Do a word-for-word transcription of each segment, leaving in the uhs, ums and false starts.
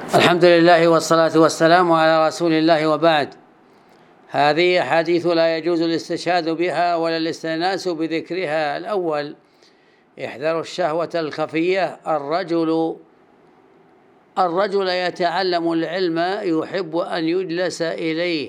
الحمد لله والصلاة والسلام على رسول الله، وبعد. هذه حديث لا يجوز الاستشهاد بها ولا الاستئناس بذكرها. الأول: احذروا الشهوة الخفية. الرجل الرجل يتعلم العلم يحب أن يجلس إليه.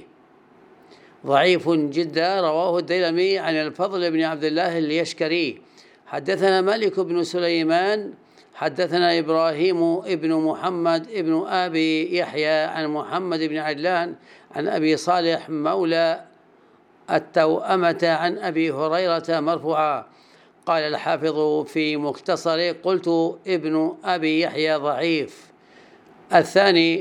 ضعيف جدا. رواه الديلمي عن الفضل بن عبد الله اليشكري. حدثنا مالك بن سليمان حدثنا إبراهيم ابن محمد ابن أبي يحيى عن محمد بن عجلان عن أبي صالح مولى التوأمة عن أبي هريرة مرفوعا. قال الحافظ في مختصر: قلت ابن أبي يحيى ضعيف. الثاني: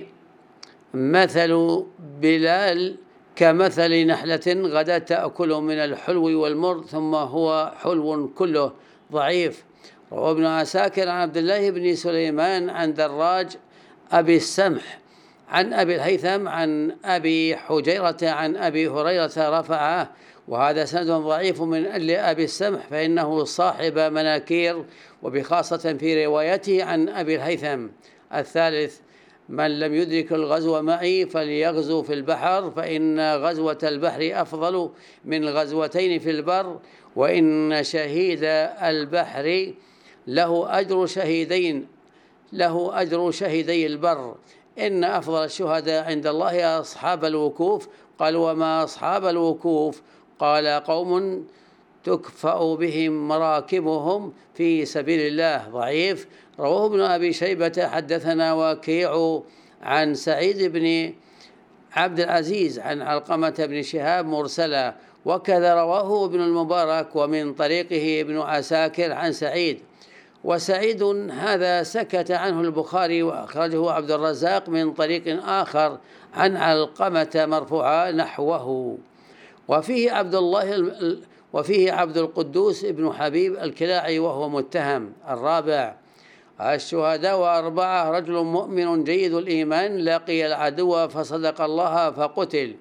مثل بلال كمثل نحلة غدت تأكل من الحلو والمر ثم هو حلو كله. ضعيف. رواه ابن عساكر عن عبد الله بن سليمان عن دراج أبي السمح عن أبي الهيثم عن أبي حجيرة عن أبي هريرة رفعه، وهذا سند ضعيف من أجل أبي السمح فإنه صاحب مناكير، وبخاصة في روايته عن أبي الهيثم. الثالث: من لم يدرك الغزو معي فليغزو في البحر، فإن غزوة البحر أفضل من غزوتين في البر، وإن شهيد البحر له أجر شهيدين له أجر شهيدي البر. إن أفضل الشهداء عند الله أصحاب الوكوف. قال: وما أصحاب الوكوف؟ قال: قوم تكفأ بهم مراكبهم في سبيل الله. ضعيف. رواه ابن أبي شيبة حدثنا وكيع عن سعيد بن عبد العزيز عن علقمة بن شهاب مرسلا، وكذا رواه ابن المبارك ومن طريقه ابن عساكر عن سعيد. وسعيد هذا سكت عنه البخاري، وأخرجه عبد الرزاق من طريق آخر عن علقمة مرفوعا نحوه. وفيه عبد الله وفيه عبد القدوس ابن حبيب الكلاعي وهو متهم. الرابع: الشهداء أربعة: رجل مؤمن جيد الإيمان لقي العدو فصدق الله فقتل،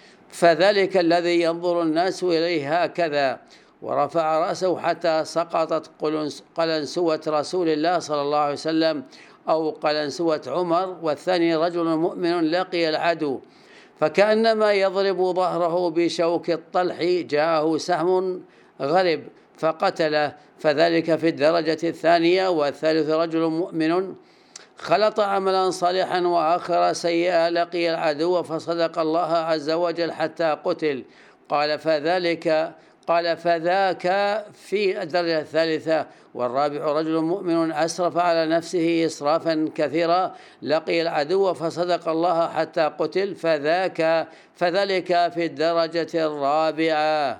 فذلك الذي ينظر الناس إليه هكذا، ورفع رأسه حتى سقطت قلنسوة رسول الله صلى الله عليه وسلم أو قلنسوة عمر. والثاني: رجل مؤمن لقي العدو فكأنما يضرب ظهره بشوك الطلح، جاءه سهم غرب فقتله، فذلك في الدرجة الثانية. والثالث: رجل مؤمن خلط عملا صالحا وآخر سيئا لقي العدو فصدق الله عز وجل حتى قتل. قال فذلك قال فذاك في الدرجة الثالثة. والرابع: رجل مؤمن أسرف على نفسه إسرافا كثيرا لقي العدو فصدق الله حتى قتل، فذاك فذلك في الدرجة الرابعة.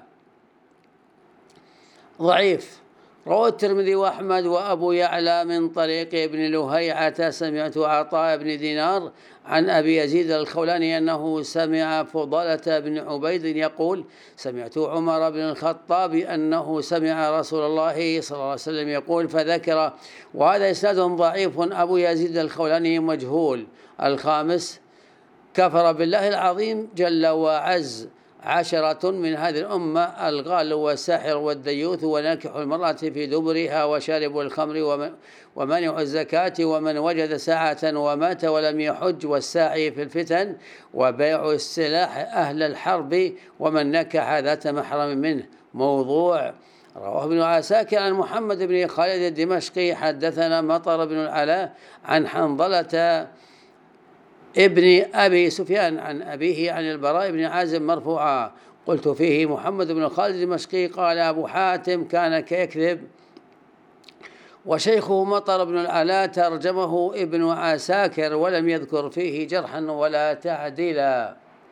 ضعيف. رواه الترمذي وأحمد وأبو يعلى من طريق ابن لهيعة سمعت عطاء بن دينار عن أبي يزيد الخولاني أنه سمع فضالة بن عبيد يقول: سمعت عمر بن الخطاب أنه سمع رسول الله صلى الله عليه وسلم يقول، فذكر. وهذا إسناد ضعيف. أبو يزيد الخولاني مجهول. الخامس: كفر بالله العظيم جل وعز عشرة من هذه الأمة: الغال والساحر والديوث وناكح المرأة في دبرها وشارب الخمر ومانع الزكاة ومن وجد ساعة ومات ولم يحج والساعي في الفتن وبيع السلاح أهل الحرب ومن نكح ذات محرم منه. موضوع. رواه ابن عساكر عن محمد بن خالد الدمشقي حدثنا مطر بن العلاء عن حنظلة ابن أبي سفيان عن أبيه عن البراء بن عازب مرفوعا. قلت فيه محمد بن خالد الدمشقي. قال أبو حاتم: كان كيكذب. وشيخه مطر بن العلاء ترجمه ابن عساكر ولم يذكر فيه جرحا ولا تعديلا.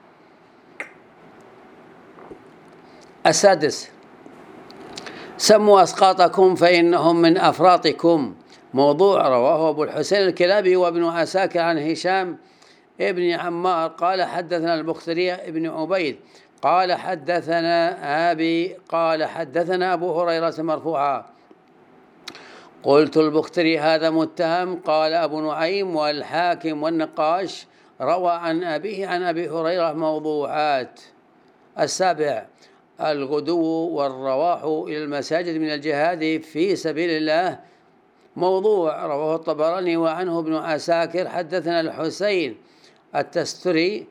السادس: سموا أسقاطكم فإنهم من أفراطكم. موضوع. رواه أبو الحسين الكلابي وابن عساكر عن هشام ابن عمار قال حدثنا البختري ابن عبيد قال حدثنا أبي قال حدثنا أبو هريرة مرفوعا. قلت البختري: هذا متهم. قال أبو نعيم والحاكم والنقاش روى عن أبيه عن أبي هريرة موضوعات. السابع: الغدو والرواح إلى المساجد من الجهاد في سبيل الله موضوع. رواه الطبراني وعنه ابن عساكر حدثنا الحسين التستري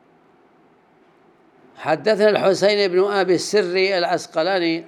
حدثنا الحسين بن أبي السري العسقلاني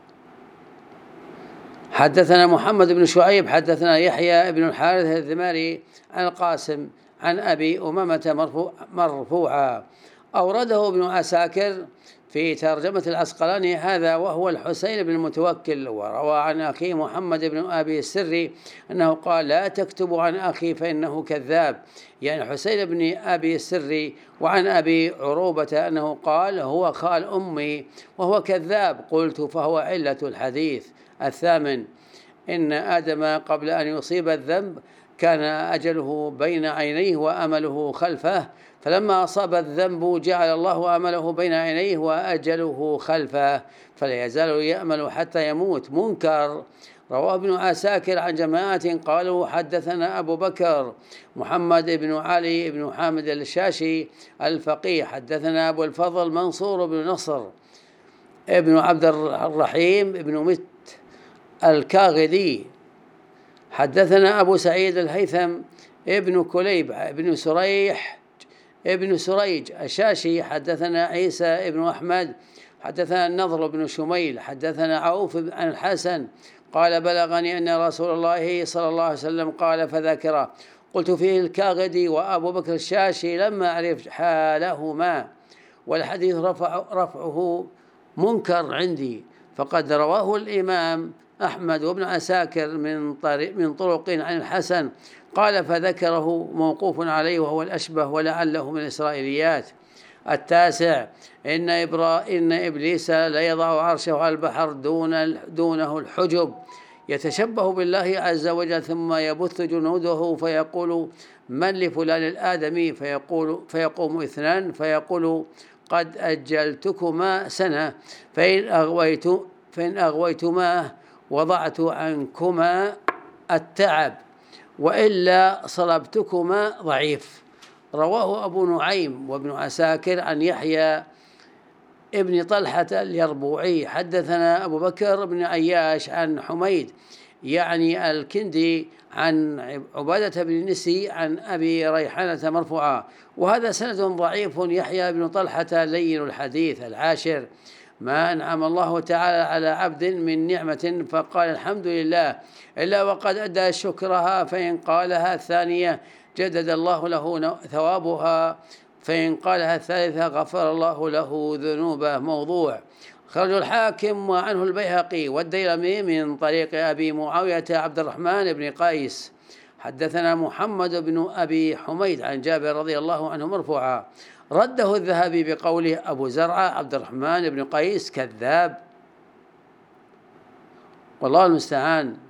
حدثنا محمد بن شعيب حدثنا يحيى بن الحارث الذماري عن القاسم عن أبي أمامة مرفوعا. أورده ابن عساكر في ترجمة العسقلاني هذا وهو الحسين بن المتوكل. وروى عن أخي محمد بن أبي السري أنه قال لا تكتبوا عن أخي فإنه كذاب، يعني حسين بن أبي السري. وعن أبي عروبة أنه قال هو خال أمي وهو كذاب. قلت فهو علة الحديث. الثامن إن آدم قبل أن يصيب الذنب كان أجله بين عينيه وأمله خلفه، فلما أصاب الذنب جعل الله أمله بين عينيه وأجله خلفه، فلا يزال يأمل حتى يموت. منكر. رواه ابن عساكر عن جماعة قالوا حدثنا أبو بكر محمد بن علي بن حامد الشاشي الفقيه حدثنا أبو الفضل منصور بن نصر ابن عبد الرحيم بن مت الكاغدي حدثنا أبو سعيد الهيثم ابن كليب ابن سريح ابن سريج الشاشي حدثنا عيسى ابن أحمد حدثنا النضر بن شميل حدثنا عوف عن الحسن قال بلغني أن رسول الله صلى الله عليه وسلم قال فذكره. قلت فيه الكاغدي وأبو بكر الشاشي لما أعرف حالهما، والحديث رفع رفعه منكر عندي، فقد رواه الإمام أحمد وابن عساكر من طريق من طرق عن الحسن قال فذكره موقوف عليه وهو الأشبه ولعله من الإسرائيليات. التاسع إن, إبرا إن إبليس لا يضع عرشه على البحر دون دونه الحجب يتشبه بالله عز وجل ثم يبث جنوده فيقول من لفلان الآدمي فيقول فيقوم اثنان فيقول قد أجلتكما سنة فإن أغويت فإن أغويتما وضعت عنكما التعب وإلا صلبتكما ضعيف. رواه أبو نعيم وابن عساكر عن يحيى ابن طلحة اليربوعي حدثنا أبو بكر بن عياش عن حميد يعني الكندي عن عبادة بن نسي عن أبي ريحانة مرفوعا، وهذا سند ضعيف. يحيى بن طلحة لين الحديث. العاشر ما أنعم الله تعالى على عبد من نعمة فقال الحمد لله إلا وقد أدى شكرها، فإن قالها الثانية جدد الله له ثوابها، فإن قالها الثالثة غفر الله له ذنوبه. موضوع. خرج الحاكم وعنه البيهقي والديلمي من طريق أبي معاوية عبد الرحمن بن قيس حدثنا محمد بن أبي حميد عن جابر رضي الله عنه مرفوعا. رده الذهبي بقوله أبو زرعة عبد الرحمن بن قيس كذاب، والله المستعان.